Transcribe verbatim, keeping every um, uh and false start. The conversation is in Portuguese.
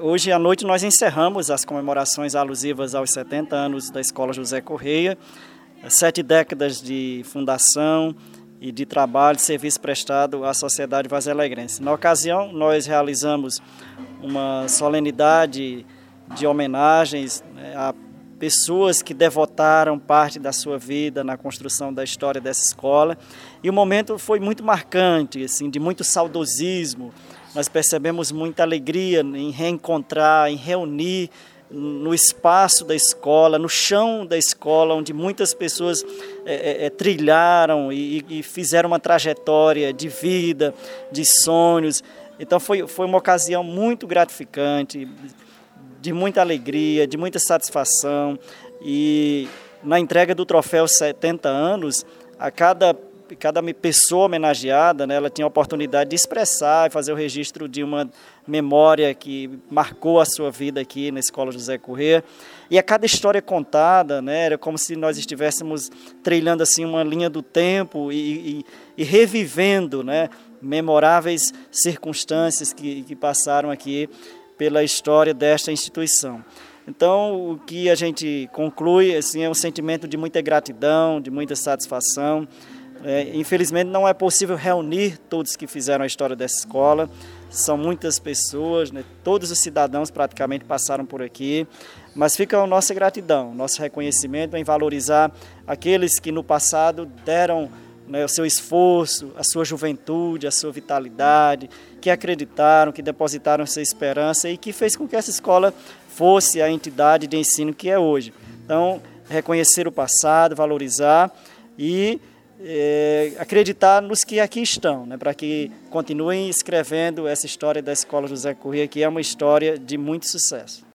hoje à noite nós encerramos as comemorações alusivas aos setenta anos da Escola José Correia, sete décadas de fundação e de trabalho, de serviço prestado à sociedade vazalegrense. Na ocasião, nós realizamos uma solenidade de homenagens, né, a pessoas que devotaram parte da sua vida na construção da história dessa escola, e o momento foi muito marcante, assim, de muito saudosismo. Nós percebemos muita alegria em reencontrar, em reunir no espaço da escola, no chão da escola, onde muitas pessoas é, é, trilharam e, e fizeram uma trajetória de vida, de sonhos. Então foi, foi uma ocasião muito gratificante, de muita alegria, de muita satisfação, e na entrega do troféu setenta anos, a cada, cada pessoa homenageada, né, ela tinha a oportunidade de expressar e fazer o registro de uma memória que marcou a sua vida aqui na Escola José Correia, e a cada história contada, né, era como se nós estivéssemos trilhando assim uma linha do tempo e, e, e revivendo, né, memoráveis circunstâncias que, que passaram aqui pela história desta instituição. Então, o que a gente conclui assim, é um sentimento de muita gratidão, de muita satisfação. É, infelizmente, não é possível reunir todos que fizeram a história dessa escola. São muitas pessoas, né? Todos os cidadãos praticamente passaram por aqui. Mas fica a nossa gratidão, nosso reconhecimento em valorizar aqueles que no passado deram, né, o seu esforço, a sua juventude, a sua vitalidade, que acreditaram, que depositaram sua esperança e que fez com que essa escola fosse a entidade de ensino que é hoje. Então, reconhecer o passado, valorizar e é, acreditar nos que aqui estão, né, para que continuem escrevendo essa história da Escola José Correia, que é uma história de muito sucesso.